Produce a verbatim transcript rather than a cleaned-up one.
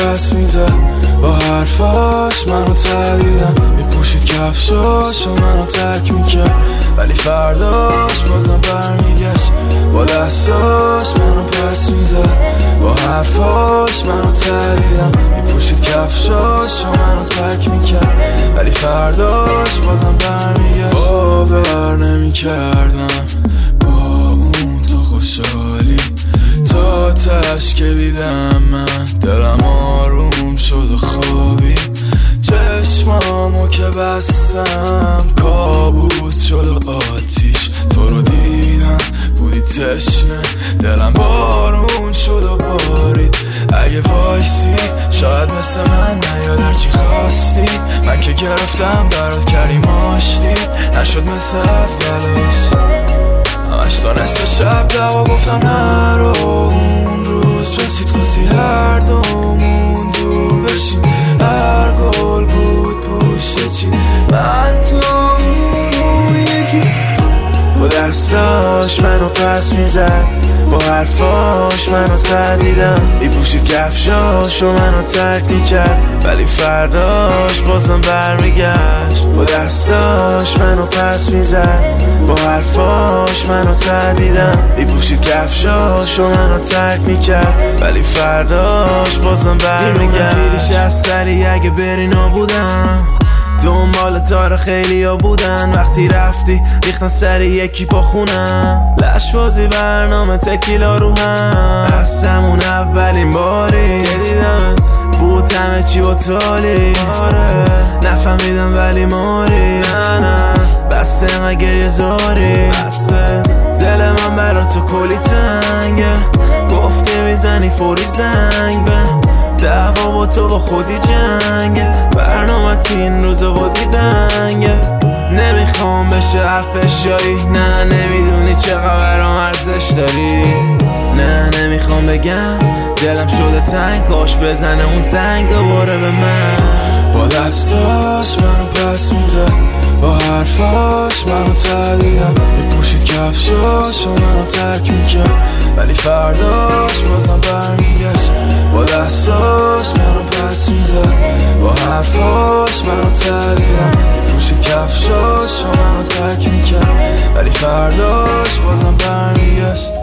پس میزد، با حرفاش منو تدیدم، میپوشید کفشاش و منو ترک میکرد، ولی فرداش بازم برمیگشت، با دستاش منو پس میزد، با حرفاش منو تدیدم، میپوشید کفشاش و منو ترک میکرد، ولی فرداش بازم برمیگشت. باور نمیکردم با اون تو خوشحالی، تا تش که دیدم من دلم آروم شد و خوابی، چشمامو که بستم کابوس شد و آتیش، تو رو دیدم بودی تشنه، دلم بارون شد و بارید، اگه وایسی شاید مثل من نیاد هرچی خواستی، من که گرفتم برات کردیم آشتی، نشد مثل اولش، همش تا نصف شب دوا گفتم نرو، اون روز رسید خواستی هر دومون دور بشین، هر گل بود پوشه چی، من تو اون یکی، با دستاش منو پس میزد، با حرفاش منو تدیدم، میپوشید کفشاش و منو ترک میکرد، ولی فرداش بازم برمیگشت، با دستاش منو پس میزد، با حرفاش منو تدیدم، میپوشید کفشاش و منو ترک میکرد، ولی فرداش بازم برمیگشت. پیریش هست ولی اگه بری نبودم، دنبال تار خیلی ها بودن، وقتی رفتی ریختن سر یکی پا خونم، لشبازی برنامه تکیلا رو هم، از همون اولین باری دیدمت بود همه چی با تالی، آره نفهمیدم ولی ماری، نه نه بسته اینقدر گریه زاری، بسته دل من برا تو کلی تنگه، گفتی میزنی فوری زنگ به دعوا با تو با خودی جنگه، برنامه این روزا بودی دنگه، نمیخوام بشه حرفش جایی، نه نمیدونی چقدر برام ارزش داری، نه نمیخوام بگم دلم شده تنگ، کاش بزنه اون زنگ دوباره به من، با دستاش منو پس میزد، با حرفاش منو تدیدم، میپوشید کفشاش و منو ترک میکرد، ولی فرداش بازم برمیگشت، با دستاش منو پس میزد، با حرفاش منو تدیدم، میپوشید کفشاش و منو ترک میکرد، ولی فرداش بازم برمیگشت.